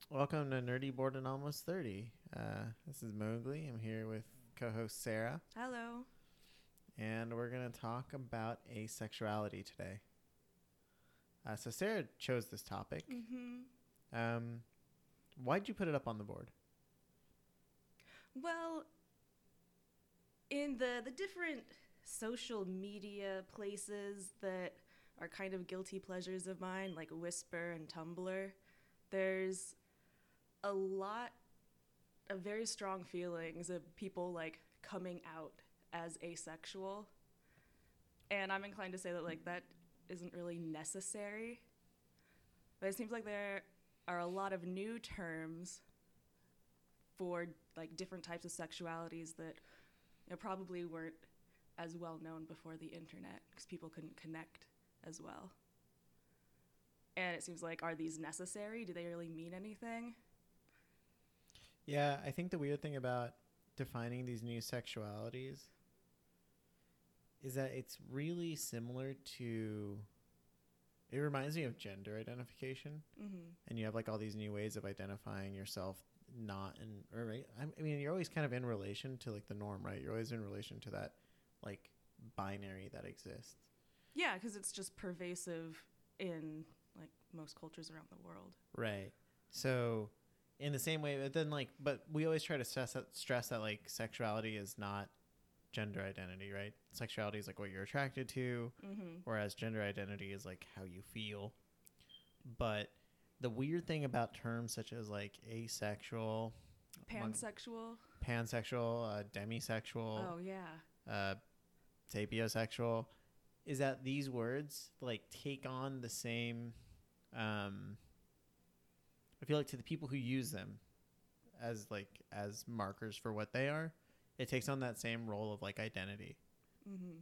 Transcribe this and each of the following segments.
Welcome to Nerdy Board and Almost 30. This is Mowgli. I'm here with co-host Sarah, Hello. and we're going to talk about asexuality today. So Sarah chose this topic. Mm-hmm. Um, why'd you put it up on the board? Well, in the different social media places that are kind of guilty pleasures of mine, like Whisper and Tumblr, there's a lot of very strong feelings of people like coming out as asexual. And I'm inclined to say that that isn't really necessary. But it seems like there are a lot of new terms for like different types of sexualities that probably weren't as well known before the internet because people couldn't connect as well. And it seems like, are these necessary? Do they really mean anything? Yeah, I think the weird thing about defining these new sexualities is that it's really similar to. It reminds me of gender identification, Mm-hmm. and you have like all these new ways of identifying yourself not in or right. I mean, you're always kind of in relation to like the norm, right? You're always in relation to that like binary that exists. Yeah, because it's just pervasive in like most cultures around the world. Right. So in the same way, but we always try to stress that like sexuality is not gender identity, right? Sexuality is like what you're attracted to, Mm-hmm. whereas gender identity is like how you feel. But the weird thing about terms such as like asexual, Pansexual. pansexual, demisexual, Oh yeah. uh, sapiosexual, is that these words like take on the same. I feel like to the people who use them as markers for what they are, it takes on that same role of like identity. Mm-hmm.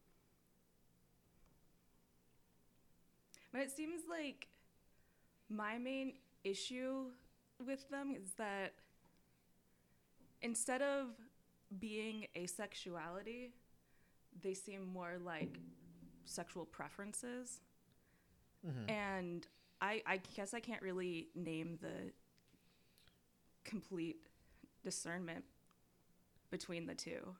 But it seems like my main issue with them is that instead of being asexuality, they seem more like sexual preferences. Mm-hmm. And I guess I can't really name the complete discernment between the two.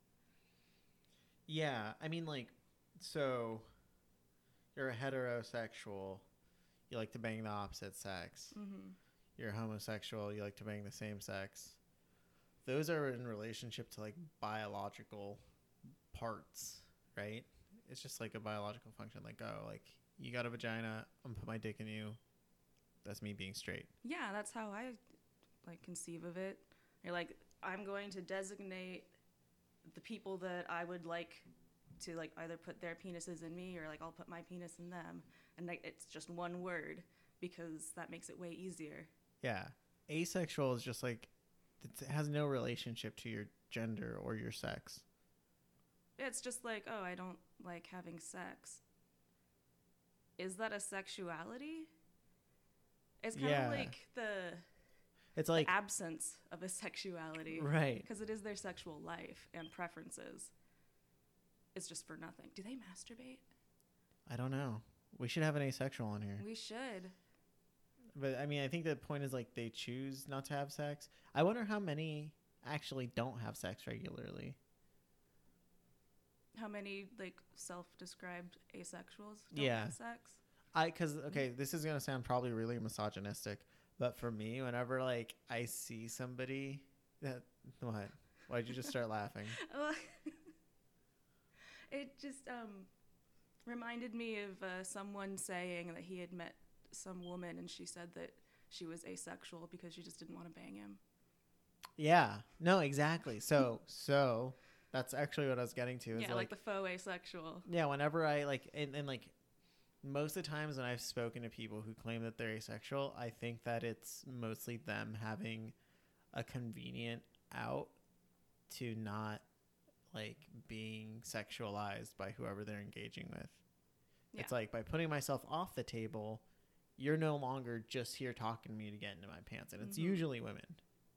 Yeah, I mean, like, so you're a heterosexual, you like to bang the opposite sex. Mm-hmm. You're homosexual, you like to bang the same sex. Those are in relationship to like biological parts, right? It's just like a biological function. Like, oh, like you got a vagina, I'm gonna put my dick in you. That's me being straight. Yeah, that's how I like conceive of it. You're like, I'm going to designate the people that I would like to like either put their penises in me or like I'll put my penis in them, and like it's just one word because that makes it way easier. Yeah. Asexual is just like it has no relationship to your gender or your sex. It's just like, oh, I don't like having sex. Is that a sexuality? It's kind of Yeah. like It's the like absence of a sexuality right. because it is their sexual life and preferences. It's just for nothing. Do they masturbate? I don't know. We should have an asexual on here. We should. But I mean, I think the point is like they choose not to have sex. I wonder how many actually don't have sex regularly. How many like self-described asexuals don't Yeah. have sex? Cuz okay, this is going to sound probably really misogynistic, but for me whenever like I see somebody that what? Why'd you just start laughing? Well, it just reminded me of someone saying that he had met some woman and she said that she was asexual because she just didn't want to bang him. Yeah. No, exactly. So that's actually what I was getting to. Is Yeah, like the faux asexual. yeah, whenever I like and like most of the times when I've spoken to people who claim that they're asexual, I think that it's mostly them having a convenient out to not like being sexualized by whoever they're engaging with. Yeah. It's like by putting myself off the table, you're no longer just here talking to me to get into my pants. And it's usually women.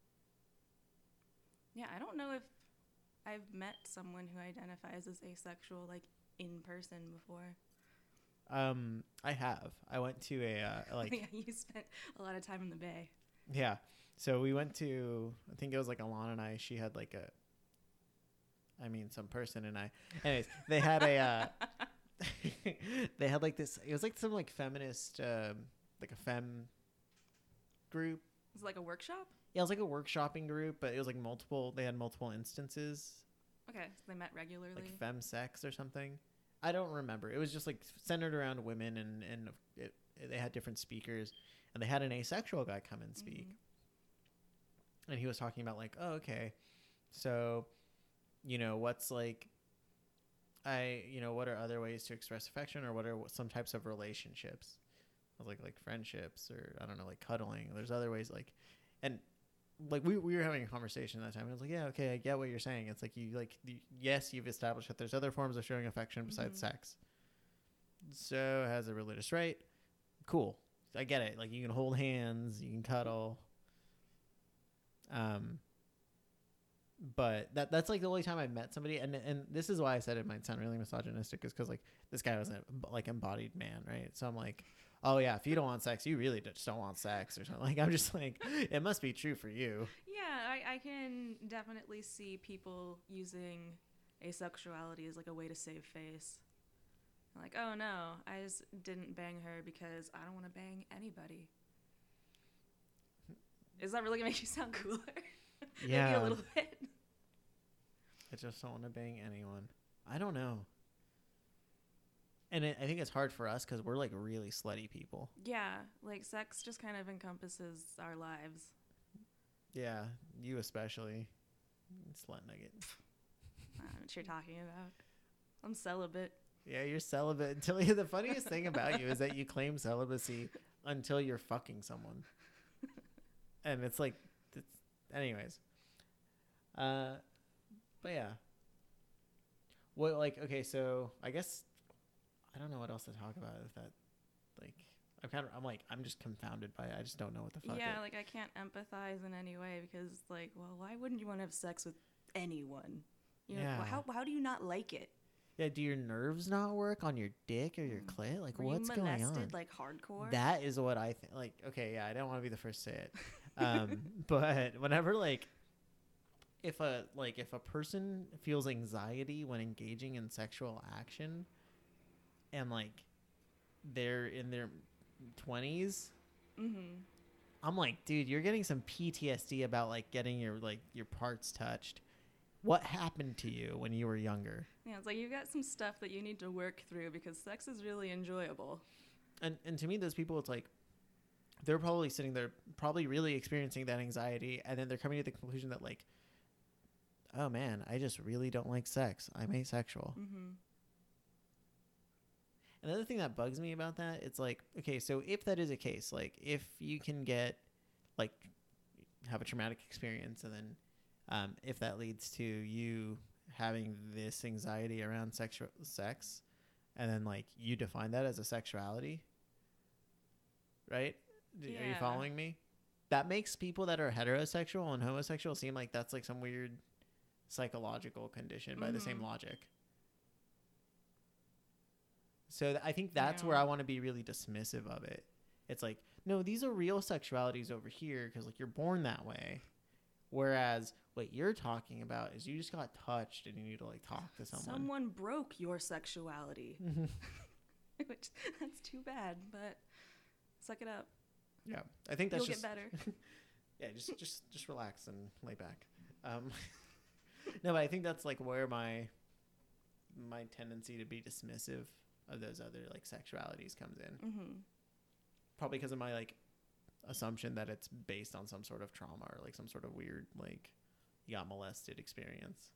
Yeah, I don't know if I've met someone who identifies as asexual like in person before. I have. I went to a like Yeah, you spent a lot of time in the Bay. Yeah. So we went to, I think it was like Alana and I, she had like some person and I, anyways, they had they had like this, it was like some like feminist, like a femme group. Is it like a workshop? Yeah, it was like a workshopping group, but it was like they had multiple instances. Okay, so they met regularly. Like femme sex or something. I don't remember. It was just like centered around women, and they had different speakers, and they had an asexual guy come and speak. And he was talking about like, oh, okay, so, what's like, what are other ways to express affection, or what are some types of relationships? I was like friendships, or I don't know, like cuddling. There's other ways, like, and like we were having a conversation that time. And I was like, yeah, okay, I get what you're saying. It's like yes, you've established that there's other forms of showing affection besides sex. So it has a religious right. Cool. I get it. Like you can hold hands, you can cuddle. But that's like the only time I met somebody, and this is why I said it might sound really misogynistic, is because like this guy was like embodied man, right? So I'm like, oh yeah, if you don't want sex, you really just don't want sex or something. Like I'm just like, it must be true for you. Yeah, I can definitely see people using asexuality as like a way to save face. Like, oh no, I just didn't bang her because I don't want to bang anybody. Is that really gonna make you sound cooler? Yeah. Maybe a little bit. I just don't want to bang anyone. I don't know. And I think it's hard for us because we're like really slutty people. Yeah, like sex just kind of encompasses our lives. Yeah, you especially. Slut nugget. I don't know what you're talking about. I'm celibate. Yeah, you're celibate until the funniest thing about you is that you claim celibacy until you're fucking someone. And it's like, anyways. But yeah. Well, like, okay, so I guess I don't know what else to talk about with that. Like, I'm just confounded by it. I just don't know what the fuck. Yeah, like I can't empathize in any way because, like, well, why wouldn't you want to have sex with anyone? You know, Yeah. how do you not like it? Yeah, do your nerves not work on your dick or your clit? Like, what's going on? Were you molested, like, hardcore? That is what I think. Like, okay, yeah, I don't want to be the first to say it. But whenever, like, if a person feels anxiety when engaging in sexual action and, like, they're in their 20s, I'm like, dude, you're getting some PTSD about, like, getting your parts touched. What happened to you when you were younger? Yeah, it's like you've got some stuff that you need to work through because sex is really enjoyable. And to me, those people, it's like, they're probably sitting there, probably really experiencing that anxiety, and then they're coming to the conclusion that, like, oh man, I just really don't like sex. I'm asexual. Another thing that bugs me about that, it's like, okay, so if that is a case, like, if you can have a traumatic experience, and then if that leads to you having this anxiety around sex, and then, like, you define that as a sexuality, right? Yeah. Are you following me? That makes people that are heterosexual and homosexual seem like that's, like, some weird psychological condition by the same logic. So I think that's where I want to be really dismissive of it. It's like, no, these are real sexualities over here because, like, you're born that way. Whereas what you're talking about is you just got touched and you need to, like, talk to someone. Someone broke your sexuality. Which, that's too bad, but suck it up. Yeah, I think that's You'll get better. Yeah, just relax and lay back. No, but I think that's, like, where my tendency to be dismissive of those other, like, sexualities comes in. Probably because of my, like, assumption that it's based on some sort of trauma or, like, some sort of weird, like, you got molested experience.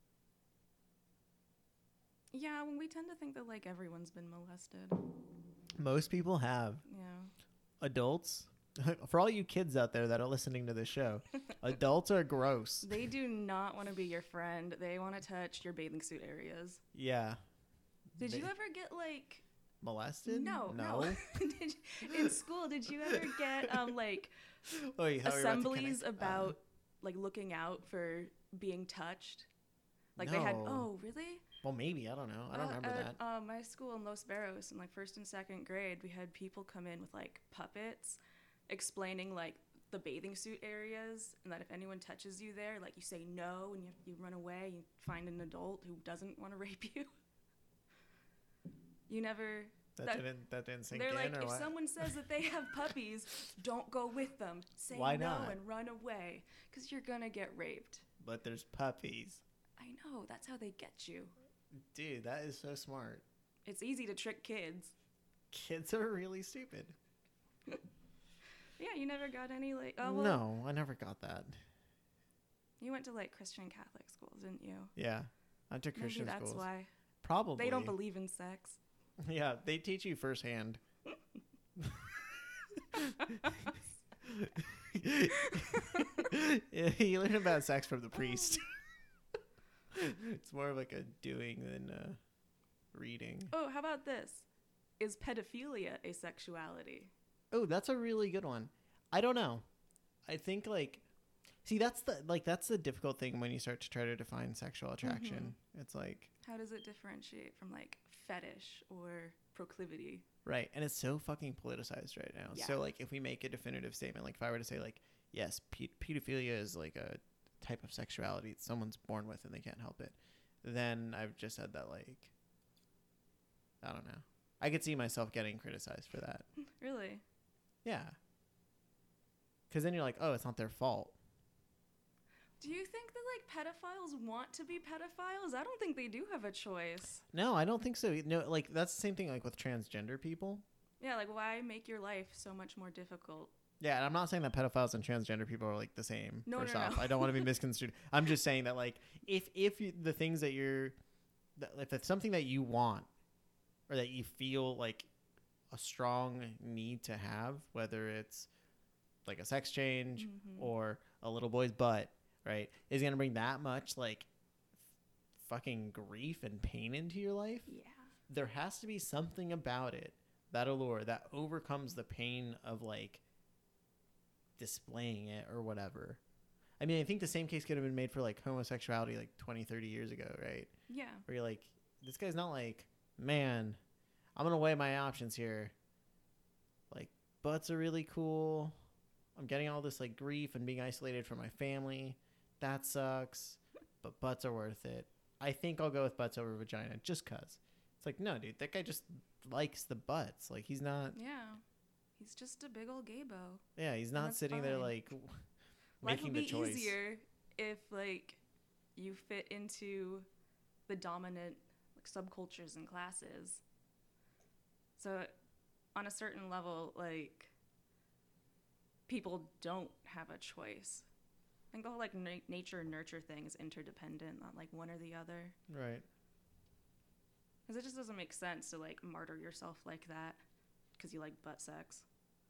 Yeah, when we tend to think that, like, everyone's been molested. Most people have. Yeah. Adults, for all you kids out there that are listening to this show, adults are gross. They do not want to be your friend. They want to touch your bathing suit areas. Yeah. Did you ever get, like... molested? No. In school, did you ever get, like, assemblies about, like, looking out for being touched? Like, they had... Oh, really? Well, maybe. I don't know. I don't remember that. My school in Los Barros, in, like, 1st and 2nd grade, we had people come in with, like, puppets explaining, like, the bathing suit areas, and that if anyone touches you there, like, you say no and you run away, you find an adult who doesn't want to rape you. You never... That didn't sink They're in, like, or if what? someone says that they have puppies, don't go with them. Say Why no not? and run away, because you're going to get raped. But there's puppies. I know, that's how they get you. Dude, that is so smart. It's easy to trick kids. Kids are really stupid. Yeah, you never got any, like... Oh, well, No, I never got that. you went to, like, Christian Catholic schools, didn't you? Yeah. I took Christian Maybe that's schools. why. Probably. They don't believe in sex. Yeah, they teach you firsthand. Yeah, you learn about sex from the priest. It's more of like a doing than reading. Oh, how about this? Is pedophilia a sexuality? Oh, that's a really good one. I don't know. I think that's the difficult thing when you start to try to define sexual attraction. It's like, How does it differentiate from, like, fetish or proclivity? right, and it's so fucking politicized right now. Yeah. So like, if we make a definitive statement, like if I were to say like, yes, pedophilia is like a type of sexuality that someone's born with and they can't help it, then I've just said that, like, I don't know. I could see myself getting criticized for that. Really? Yeah. Because then you're like, oh, it's not their fault. Do you think that, like, pedophiles want to be pedophiles? I don't think they do have a choice. No, I don't think so. No, like that's the same thing like with transgender people. Yeah, like, why make your life so much more difficult? Yeah, and I'm not saying that pedophiles and transgender people are like the same. No, first no, off, no. I don't want to be misconstrued. I'm just saying that like if the things that if it's something that you want or that you feel like a strong need to have, whether it's like a sex change or a little boy's butt, right, is going to bring that much like fucking grief and pain into your life. Yeah. There has to be something about it, that allure, that overcomes the pain of like displaying it or whatever. I mean, I think the same case could have been made for like homosexuality like 20, 30 years ago, right? Yeah. Where you're like, this guy's not like, man, I'm going to weigh my options here. Like, butts are really cool. I'm getting all this like grief and being isolated from my family. That sucks, but butts are worth it. I think I'll go with butts over vagina just cause. It's like, no, dude, that guy just likes the butts. Like, he's not. Yeah. He's just a big old gaybo. Yeah, he's not that's sitting there fine. like Life making would the be choice. easier if, like, you fit into the dominant, like, subcultures and classes. So, on a certain level, like, people don't have a choice. I think the whole, like, nature and nurture thing is interdependent, not, like, one or the other. Right. Because it just doesn't make sense to, like, martyr yourself like that because you like butt sex.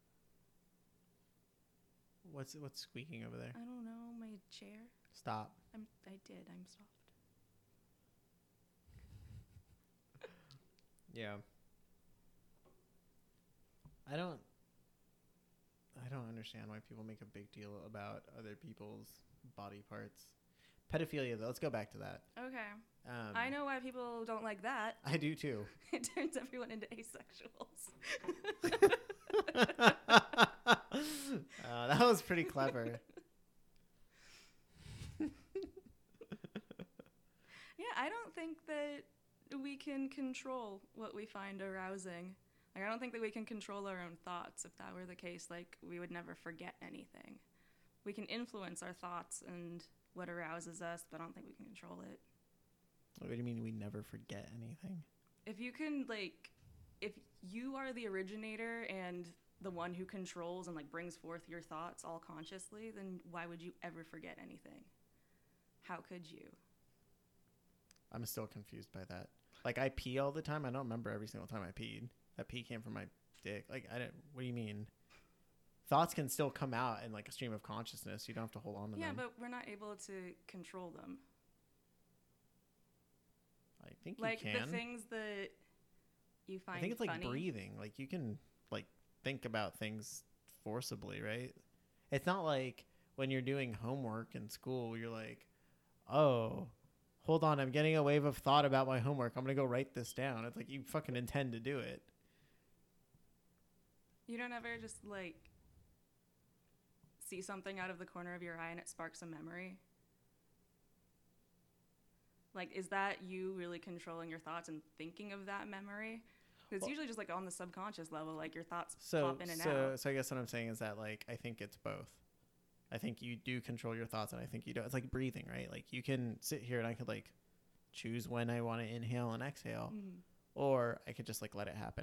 What's squeaking over there? I don't know, my chair. Stop. I'm soft. Yeah. I don't understand why people make a big deal about other people's body parts. Pedophilia, though. Let's go back to that. Okay. I know why people don't like that. I do too. It turns everyone into asexuals. That was pretty clever. Yeah, I don't think that we can control what we find arousing. Like, I don't think that we can control our own thoughts. If that were the case, like, we would never forget anything. We can influence our thoughts and what arouses us, but I don't think we can control it. What do you mean we never forget anything? If you can, like, if you are the originator and the one who controls and, like, brings forth your thoughts all consciously, then why would you ever forget anything? How could you? I'm still confused by that. Like, I pee all the time. I don't remember every single time I peed. That pee came from my dick. Like, what do you mean? Thoughts can still come out in, like, a stream of consciousness. You don't have to hold on to them. Yeah, but we're not able to control them. I think Like, you can. the things that you find I think it's funny. like breathing. Like, you can, like, think about things forcibly, right? It's not like when you're doing homework in school, you're like, oh, hold on, I'm getting a wave of thought about my homework. I'm going to go write this down. It's like you fucking intend to do it. You don't ever just, like, see something out of the corner of your eye and it sparks a memory? Like, is that you really controlling your thoughts and thinking of that memory? It's usually just like on the subconscious level, like your thoughts pop in and out. So I guess what I'm saying is that like I think it's both. I think you do control your thoughts, and I think you don't. It's like breathing, right? Like you can sit here and I could like choose when I want to inhale and exhale, or I could just like let it happen.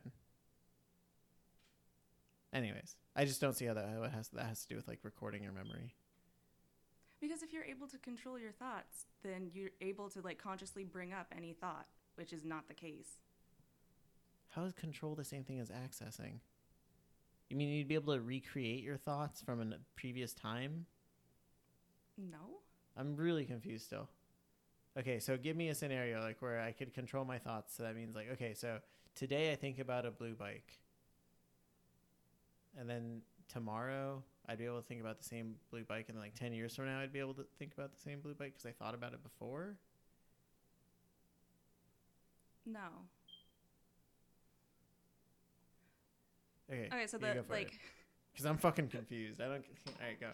Anyways, I just don't see how that has to do with like recording your memory. Because if you're able to control your thoughts, then you're able to like consciously bring up any thought, which is not the case. How is control the same thing as accessing? You mean you'd be able to recreate your thoughts from a previous time? No. I'm really confused still. Okay, so give me a scenario like where I could control my thoughts. So that means like, okay, so today I think about a blue bike. And then tomorrow I'd be able to think about the same blue bike. And then like 10 years from now, I'd be able to think about the same blue bike because I thought about it before. No. Okay, so the like, because I'm fucking confused. I don't. All right, go.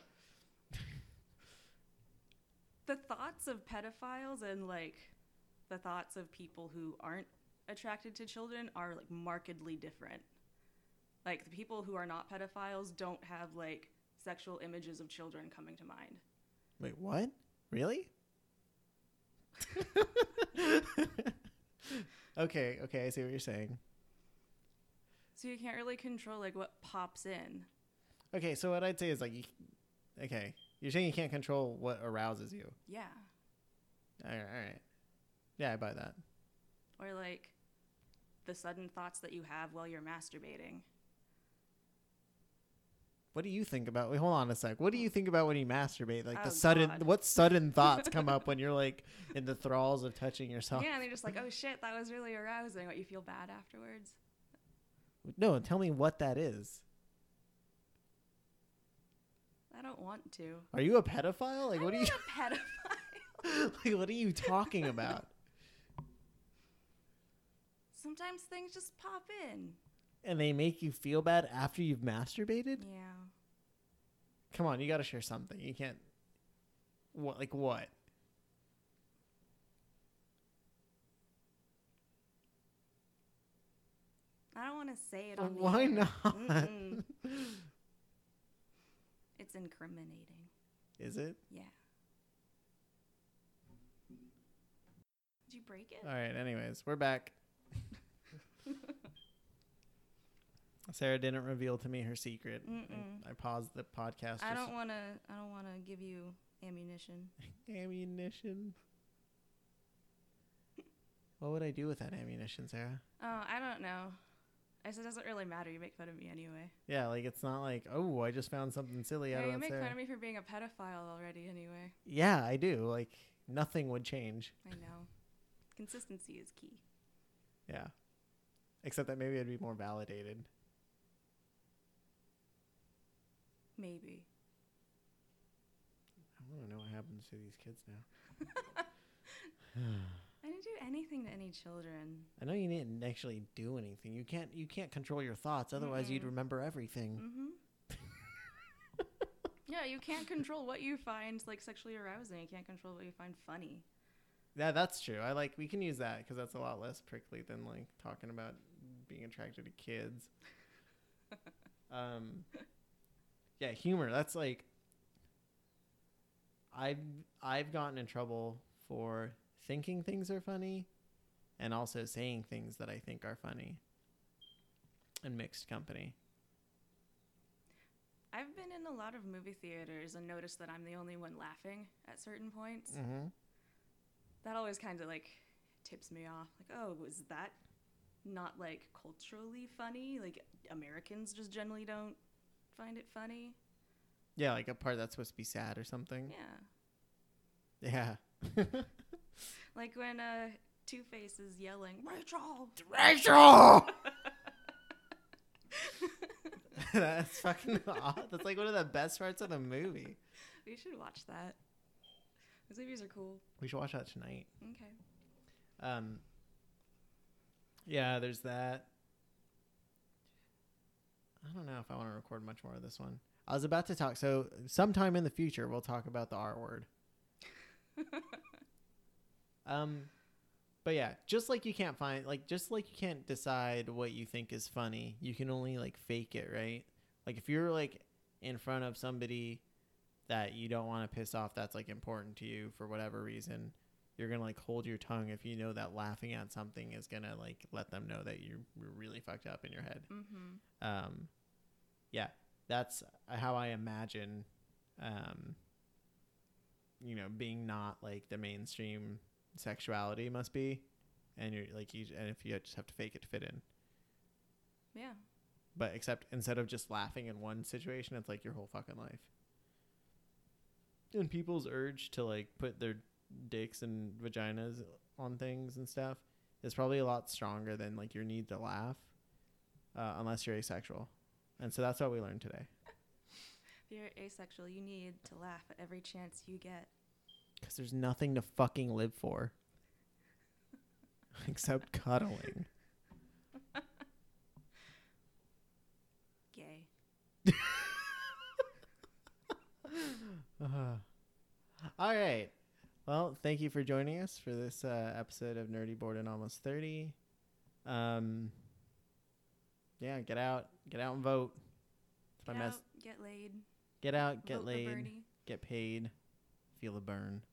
The thoughts of pedophiles and like the thoughts of people who aren't attracted to children are like markedly different. Like the people who are not pedophiles don't have like sexual images of children coming to mind. Wait, what? Really? Okay, I see what you're saying. So you can't really control like what pops in. Okay, so what I'd say is like, you're saying you can't control what arouses you. Yeah. All right. Yeah, I buy that. Or like the sudden thoughts that you have while you're masturbating. What do you think about? Wait, hold on a sec. What do you think about when you masturbate? Like God. What sudden thoughts come up when you're like in the thralls of touching yourself? Yeah, and they're just like, oh shit, that was really arousing. What, you feel bad afterwards? No, tell me what that is. I don't want to. Are you a pedophile? Like, what are you? A pedophile. Like, what are you talking about? Sometimes things just pop in. And they make you feel bad after you've masturbated? Yeah. Come on, you got to share something. You can't. What? Like what? I don't want to say it on the Why air. not? It's incriminating. Is it? Yeah. Did you break it? All right. Anyways, we're back. Sarah didn't reveal to me her secret. I paused the podcast. I don't want to give you ammunition. Ammunition. What would I do with that ammunition, Sarah? Oh, I don't know. I said it doesn't really matter. You make fun of me anyway. Yeah, like it's not like, oh, I just found something silly out of You make Sarah. fun of me for being a pedophile already anyway. Yeah, I do. Like nothing would change. I know. Consistency is key. Yeah. Except that maybe I'd be more validated. Maybe. I want to know what happens to these kids now. I didn't do anything to any children. I know you didn't actually do anything. You can't control your thoughts. Otherwise, you'd remember everything. Mm-hmm. Yeah, you can't control what you find like sexually arousing. You can't control what you find funny. Yeah, that's true. We can use that because that's a lot less prickly than like talking about being attracted to kids. Yeah, humor. That's like I've gotten in trouble for thinking things are funny and also saying things that I think are funny in mixed company. I've been in a lot of movie theaters and noticed that I'm the only one laughing at certain points. Mm-hmm. That always kind of like tips me off. Like, oh, was that not like culturally funny? Like Americans just generally don't find it funny. Yeah, like a part that's supposed to be sad or something. Yeah. Yeah. Like when Two-Face is yelling, Rachel! Rachel! That's fucking odd. That's like one of the best parts of the movie. We should watch that. Those movies are cool. We should watch that tonight. Okay. Yeah, there's that. I don't know if I want to record much more of this one. I was about to talk. So sometime in the future, we'll talk about the R word. But yeah, just like you can't decide what you think is funny, you can only like fake it, right? Like if you're like in front of somebody that you don't want to piss off, that's like important to you for whatever reason, you're gonna like hold your tongue if you know that laughing at something is gonna like let them know that you're really fucked up in your head. Yeah, that's how I imagine, being not like the mainstream sexuality must be, and you're like and if you just have to fake it to fit in. Yeah. But except instead of just laughing in one situation, it's like your whole fucking life. And people's urge to like put their dicks and vaginas on things and stuff is probably a lot stronger than like your need to laugh, unless you're asexual. And so that's what we learned today. If you're asexual, you need to laugh at every chance you get. Because there's nothing to fucking live for. Except cuddling. Gay. All right. Well, thank you for joining us for this episode of Nerdy Bored and Almost 30. Yeah, get out and vote. Get out, get laid. Get out, get Vote for laid, Bernie. get paid, feel the burn.